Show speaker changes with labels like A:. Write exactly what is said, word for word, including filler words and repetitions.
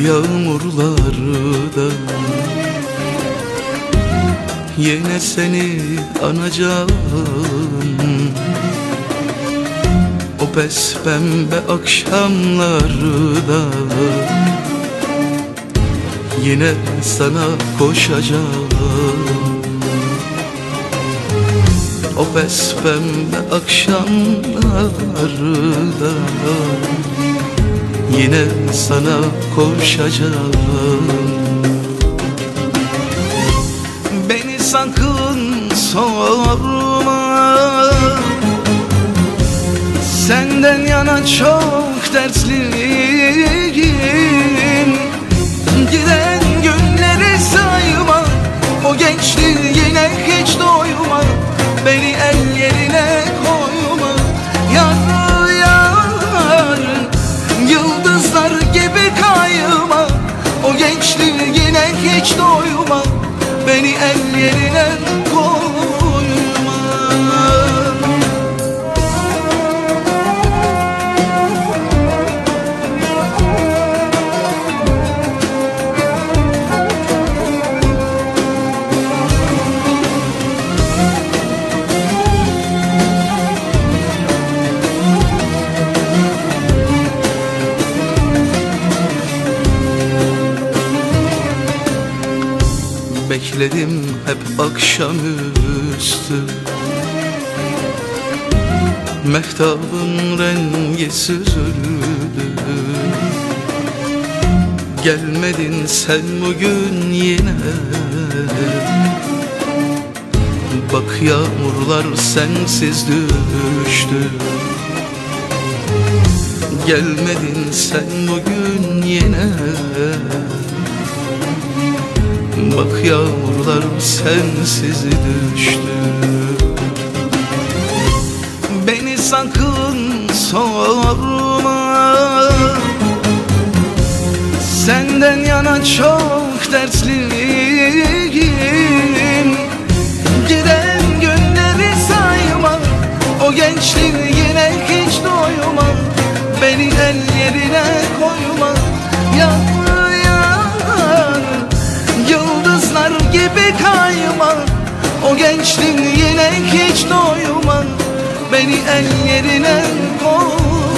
A: yağmurlarda yine seni anacağım. O pes pembe akşamlarda yine sana koşacağım. O pes pembe akşamlarda yine sana koşacağım. Beni sakın sorma, senden yana çok dertliyim. Giden günleri sayma, o gençliğine hiç doyma. Beni el yerine koyma, yar yar. Yıldızlar gibi kayma, o gençliğine hiç doyma. Beni el yerine koyma. Bekledim hep akşamüstü, mehtabın rengi süzüldü. Gelmedin sen bugün yine, bak yağmurlar sensiz düştü. Gelmedin sen bugün yine, bak yağmurlar sensiz düştü. Beni sakın sorma, senden yana çok dertliyim. Giden günleri sayma, o gençliğine hiç doyma. Beni el yerine koyma, yar yar. Yıldızlar gibi kayma, o gençliğine hiç doyma. Beni el yerine koy.